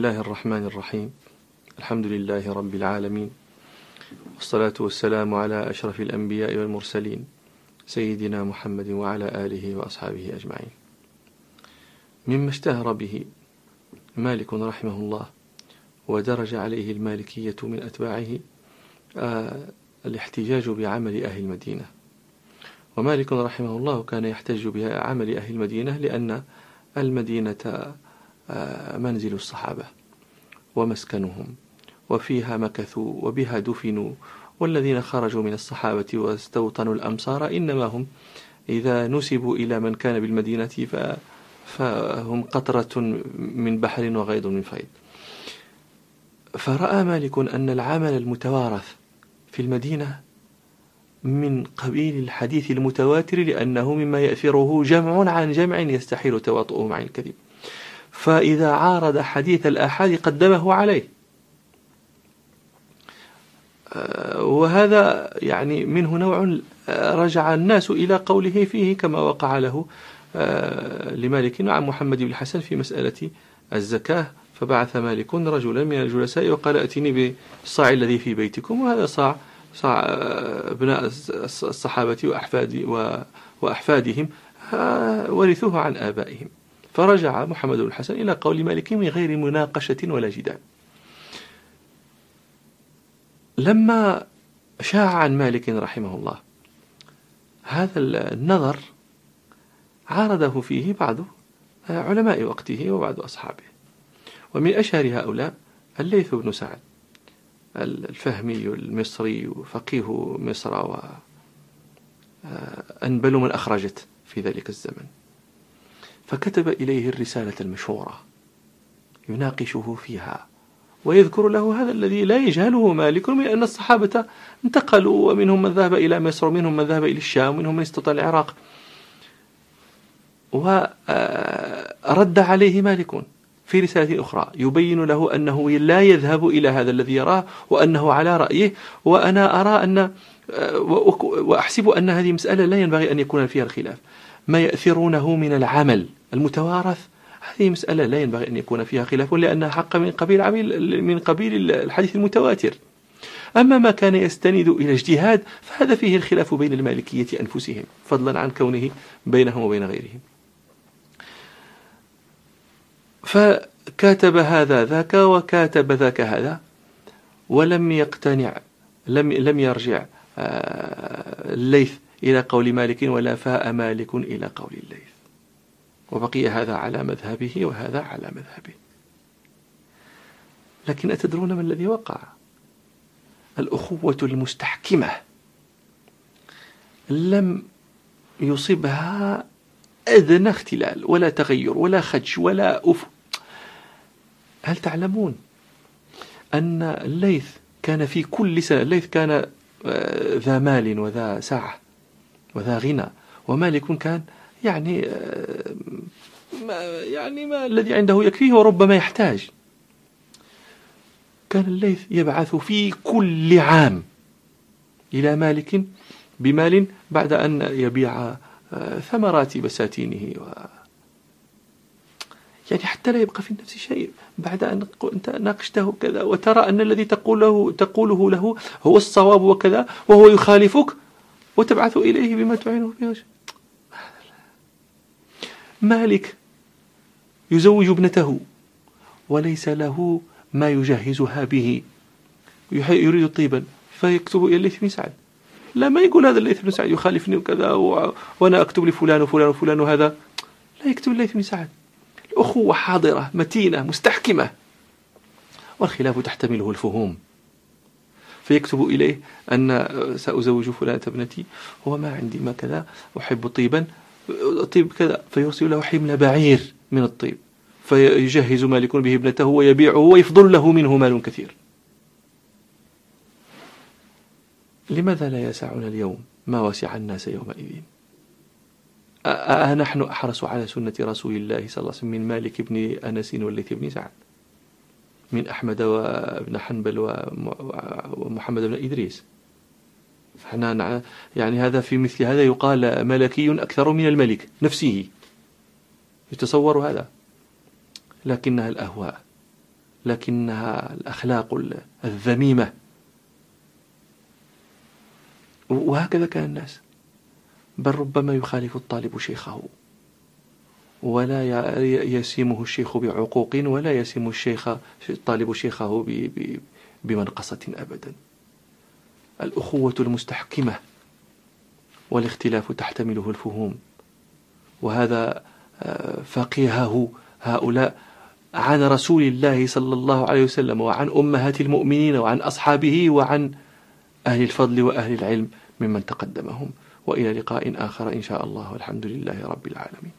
الله الرحمن الرحيم. الحمد لله رب العالمين، والصلاة والسلام على أشرف الأنبياء والمرسلين سيدنا محمد وعلى آله وأصحابه أجمعين. مما اشتهر به مالك رحمه الله ودرج عليه المالكية من أتباعه الاحتجاج بعمل أهل المدينة. ومالك رحمه الله كان يحتج بعمل أهل المدينة لأن المدينة منزل الصحابة ومسكنهم، وفيها مكثوا وبها دفنوا، والذين خرجوا من الصحابة واستوطنوا الأمصار إنما هم إذا نسبوا إلى من كان بالمدينة فهم قطرة من بحر وغيض من فيض. فرأى مالك أن العمل المتوارث في المدينة من قبيل الحديث المتواتر، لأنه مما يأثره جمع عن جمع يستحيل تواطؤهم عن الكذب، فإذا عارض حديث الآحاد قدمه عليه. وهذا يعني منه نوع رجع الناس إلى قوله فيه كما وقع له لمالك عن محمد بن الحسن في مسألة الزكاة، فبعث مالك رجلا من الجلساء وقال ائتني بالصاع الذي في بيتكم، وهذا صاع ابناء الصحابة وأحفادهم ورثوه عن آبائهم. فرجع محمد بن الحسن إلى قول مالك من غير مناقشة ولا جدال. لما شاع عن مالك رحمه الله هذا النظر عارضه فيه بعض علماء وقته وبعض أصحابه، ومن أشهر هؤلاء الليث بن سعد الفهمي المصري فقيه مصر وأنبل من أخرجت في ذلك الزمن، فكتب إليه الرسالة المشهورة يناقشه فيها ويذكر له هذا الذي لا يجهله مالك من أن الصحابة انتقلوا، ومنهم من ذهب إلى مصر ومنهم من ذهب إلى الشام ومنهم من استطاع العراق. ورد عليه مالك في رسالة أخرى يبين له أنه لا يذهب إلى هذا الذي يراه وأنه على رأيه، وأنا أرى وأحسب أن هذه مسألة لا ينبغي أن يكون فيها الخلاف. ما يأثرونه من العمل المتوارث هذه مسألة لا ينبغي أن يكون فيها خلاف، لأنها حق من قبيل الحديث المتواتر. أما ما كان يستند إلى اجتهاد فهذا فيه الخلاف بين المالكية أنفسهم، فضلا عن كونه بينهم وبين غيرهم. فكاتب هذا ذاك وكاتب ذاك هذا، ولم يقتنع، لم يرجع الليث إلى قول مالك ولا فاء مالك إلى قول الليث، وبقي هذا على مذهبه وهذا على مذهبه. لكن أتدرون ما الذي وقع؟ الأخوة المستحكمة لم يصبها أدنى اختلال ولا تغير ولا خدش ولا هل تعلمون أن الليث كان في كل سنة، الليث كان ذا مال وذا سعة وذا غنى، ومالك كان يعني ما الذي عنده يكفيه وربما يحتاج. كان الليث يبعث في كل عام إلى مالك بمال بعد أن يبيع ثمرات بساتينه يعني حتى لا يبقى في النفس شيء بعد أن أنت ناقشته كذا وترى أن الذي تقوله له هو الصواب وكذا، وهو يخالفك وتبعث إليه بما تعينه فيه. مالك يزوج ابنته وليس له ما يجهزها به، يريد طيبا فيكتب إلى الليث بن سعد. لا، ما يقول هذا الليث بن سعد يخالفني وكذا وأنا أكتب لفلان وفلان وفلان، وهذا لا يكتب الليث بن سعد. الأخوة حاضرة متينة مستحكمة، والخلاف تحتمله الفهوم. فيكتب إليه أن سأزوج فلانة ابنتي وما عندي ما كذا، أحب طيبا طيب كذا، فيرسل له حمل بعير من الطيب، فيجهز مالك به ابنته ويبيعه ويفضل له منه مال كثير. لماذا لا يسعنا اليوم ما وسع الناس يومئذ؟ نحن أحرص على سنة رسول الله صلى الله عليه وسلم من مالك بن أنس والليث بن سعد، من أحمد وابن حنبل ومحمد بن إدريس. فإحنا يعني هذا في مثل هذا يقال ملكي أكثر من الملك نفسه، يتصور هذا. لكنها الأهواء لكنها الأخلاق الذميمة. وهكذا كان الناس، بل ربما يخالف الطالب شيخه، ولا يسيمه الشيخ بعقوق، ولا يسيم الطالب شيخه بمنقصة أبدا. الأخوة المستحكمة، والاختلاف تحتمله الفهوم. وهذا فقهه هؤلاء عن رسول الله صلى الله عليه وسلم، وعن أمهات المؤمنين، وعن أصحابه، وعن أهل الفضل وأهل العلم ممن تقدمهم. وإلى لقاء آخر إن شاء الله، والحمد لله رب العالمين.